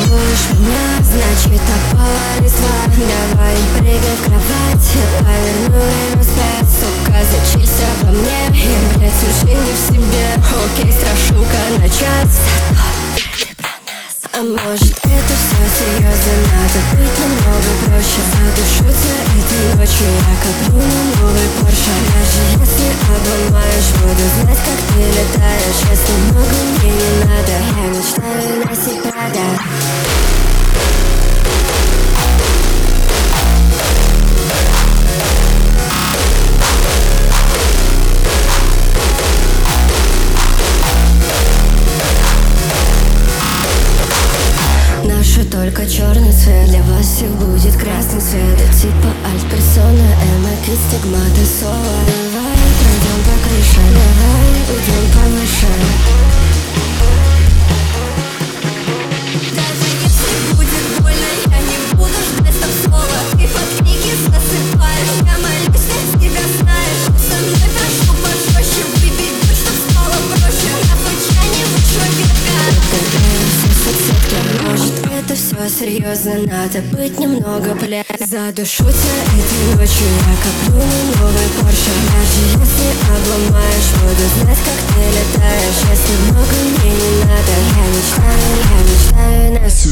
целуешь меня, значит опала листва. Давай прыгай в кровать, повернули распять. Сука, зачись обо мне, я, блядь, уже не в себе. Окей, страшилка на час, зато про нас. А может это все серьезно, надо быть намного проще. Задушиться этой ночью я коплю на новый Порше. Даже если обломаешь, буду знать, как ты летаешь. Если много мне не надо, я мечтаю носить Прада. Наша только черный цвет, для вас всех будет красный цвет. Это типа альт-персона, эмоки, стигмата, соло. Давай пройдем по крыше, давай уйдем повыше. Даже если будет больно, я не буду ждать стоп-слова. Ты под книги засыпаешь, я молюсь, я тебя знаешь. Со мной прошу пожестче, выбей душ, чтоб стало проще. На случайно вышло века. Может это все серьезно, надо быть немного блядь. Задушу тебя этой ночью, я коплю на новый Порше. Даже если обломаешь, буду знать, как ты летаешь. Если много мне не надо, я мечтаю на